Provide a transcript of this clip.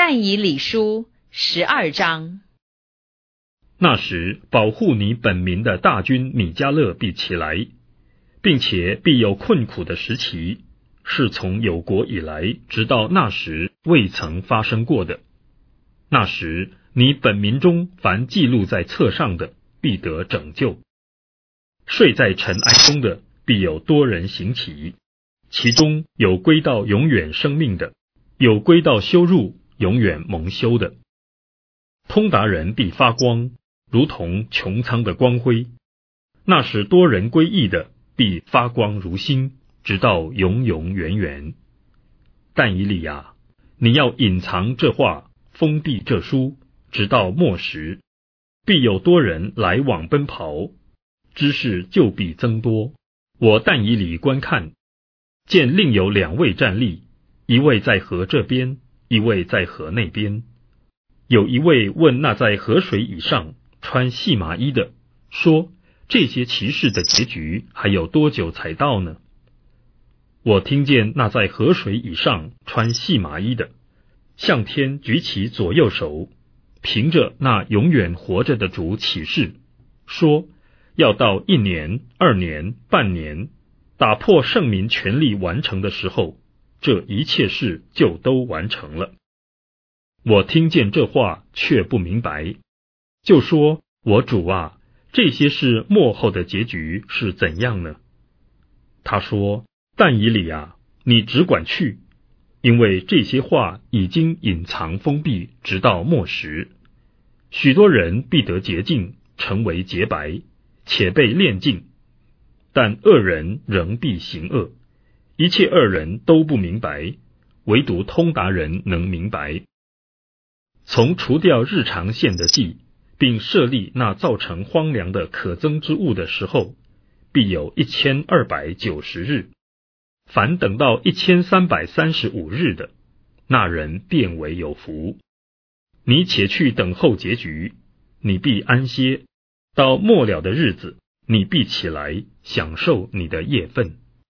但以理书12章。 那时，保护你本民的大军米迦勒必起来，并且必有困苦的时期，是从有国以来，直到那时未曾发生过的。那时，你本民中凡记录在册上的，必得拯救；睡在尘埃中的，必有多人行起，其中有归到永远生命的，有归到羞辱永远蒙羞的。通达人必发光，如同穹苍的光辉；那使多人归义的，必发光如星，直到永永远远。但以理呀，你要隐藏这话，封闭这书，直到末时，必有多人来往奔跑，知识就必增多。我但以理观看，见另有2位站立，一位在河这边，一位在河那边。有一位问那在河水以上穿细麻衣的，说：这些奇事的结局还有多久才到呢？我听见那在河水以上穿细麻衣的，向天举起左右手，凭着那永远活着的主起誓，说：要到1年、2年、半年，打破圣民权力完成的时候，这一切事就都完成了。我听见这话，却不明白，就说：我主啊，这些事末后的结局是怎样呢？他说：但以理啊，你只管去，因为这些话已经隐藏封闭，直到末时。许多人必得洁净，成为洁白，且被炼净。但恶人仍必行恶，一切恶人都不明白，唯独通达人能明白。从除掉日常献的祭，并设立那造成荒凉的可憎之物的时候，必有1290日。凡等到1335日的，那人便为有福。你且去等候结局，你必安歇，到末了的日子，你必起来享受你的业分。